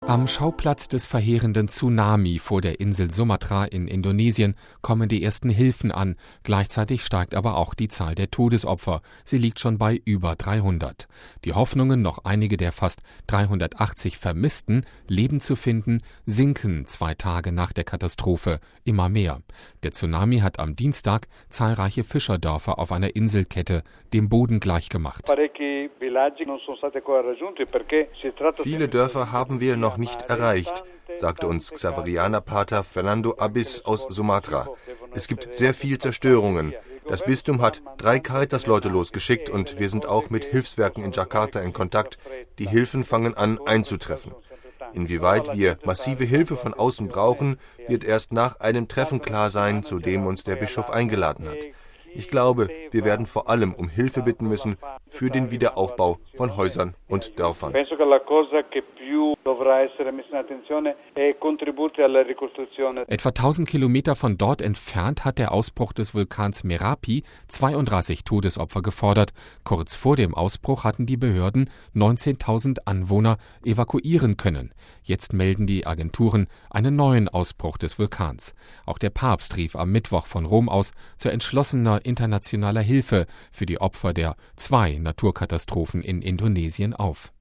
Am Schauplatz des verheerenden Tsunami vor der Insel Sumatra in Indonesien kommen die ersten Hilfen an. Gleichzeitig steigt aber auch die Zahl der Todesopfer. Sie liegt schon bei über 300. Die Hoffnungen, noch einige der fast 380 Vermissten leben zu finden, sinken 2 Tage nach der Katastrophe immer mehr. Der Tsunami hat am Dienstag zahlreiche Fischerdörfer auf einer Inselkette dem Boden gleichgemacht. Viele Dörfer haben wir noch nicht erreicht, sagte uns Xaverianer-Pater Fernando Abbis aus Sumatra. Es gibt sehr viel Zerstörungen. Das Bistum hat 3 Caritas-Leute losgeschickt und wir sind auch mit Hilfswerken in Jakarta in Kontakt. Die Hilfen fangen an einzutreffen. Inwieweit wir massive Hilfe von außen brauchen, wird erst nach einem Treffen klar sein, zu dem uns der Bischof eingeladen hat. Ich glaube, wir werden vor allem um Hilfe bitten müssen für den Wiederaufbau von Häusern und Dörfern. Etwa 1000 Kilometer von dort entfernt hat der Ausbruch des Vulkans Merapi 32 Todesopfer gefordert. Kurz vor dem Ausbruch hatten die Behörden 19.000 Anwohner evakuieren können. Jetzt melden die Agenturen einen neuen Ausbruch des Vulkans. Auch der Papst rief am Mittwoch von Rom aus zu entschlossener internationaler Hilfe für die Opfer der 2 Naturkatastrophen in Indonesien auf.